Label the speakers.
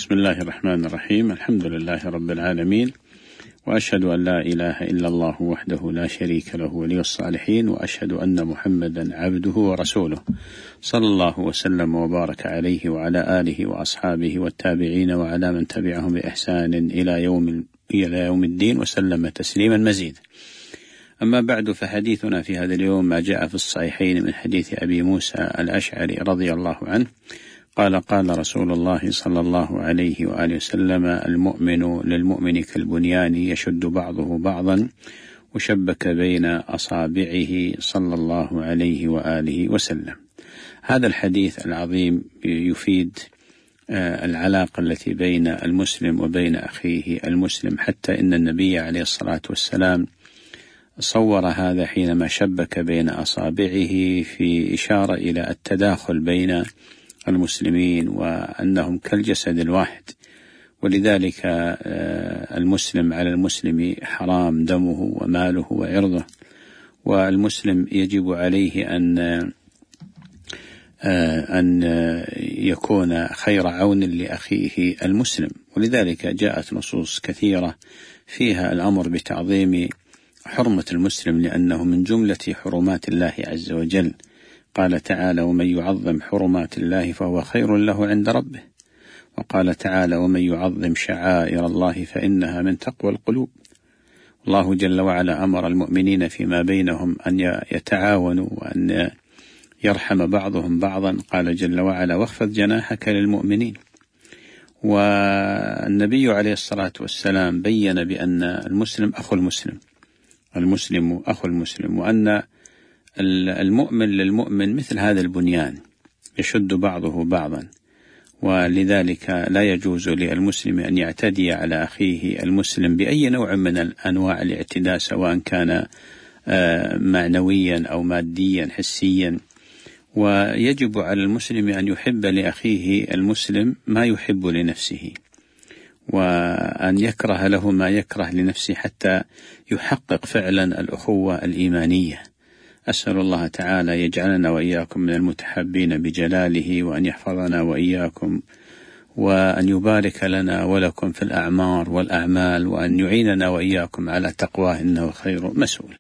Speaker 1: بسم الله الرحمن الرحيم. الحمد لله رب العالمين، وأشهد أن لا إله إلا الله وحده لا شريك له ولي الصالحين، وأشهد أن محمدا عبده ورسوله، صلى الله وسلم وبارك عليه وعلى آله وأصحابه والتابعين وعلى من تبعهم بإحسان إلى يوم الدين، وسلم تسليما مزيدا. أما بعد، فحديثنا في هذا اليوم ما جاء في الصحيحين من حديث أبي موسى الأشعري رضي الله عنه قال: قال رسول الله صلى الله عليه وآله وسلم: المؤمن للمؤمن كالبنيان يشد بعضه بعضا وشبك بين أصابعه، صلى الله عليه وآله وسلم. هذا الحديث العظيم يفيد العلاقة التي بين المسلم وبين أخيه المسلم، حتى إن النبي عليه الصلاة والسلام صور هذا حينما شبك بين أصابعه في إشارة إلى التداخل بين المسلمين وأنهم كالجسد الواحد، ولذلك المسلم على المسلم حرام دمه وماله وعرضه، والمسلم يجب عليه أن يكون خير عون لأخيه المسلم. ولذلك جاءت نصوص كثيرة فيها الأمر بتعظيم حرمة المسلم، لأنه من جملة حرمات الله عز وجل. قال تعالى: ومن يعظم حرمات الله فهو خير له عند ربه. وقال تعالى: ومن يعظم شعائر الله فإنها من تقوى القلوب. الله جل وعلا أمر المؤمنين فيما بينهم أن يتعاونوا وأن يرحم بعضهم بعضا. قال جل وعلا: واخفض جناحك للمؤمنين. والنبي عليه الصلاة والسلام بين بأن المسلم أخو المسلم، المسلم أخو المسلم، وأن المؤمن للمؤمن مثل هذا البنيان يشد بعضه بعضا، ولذلك لا يجوز للمسلم أن يعتدي على أخيه المسلم بأي نوع من أنواع الاعتداء، سواء كان معنويا أو ماديا حسيا. ويجب على المسلم أن يحب لأخيه المسلم ما يحب لنفسه، وأن يكره له ما يكره لنفسه، حتى يحقق فعلا الأخوة الإيمانية. أسأل الله تعالى يجعلنا وإياكم من المتحبين بجلاله، وأن يحفظنا وإياكم، وأن يبارك لنا ولكم في الأعمار والأعمال، وأن يعيننا وإياكم على تقواه إنه خير مسؤول.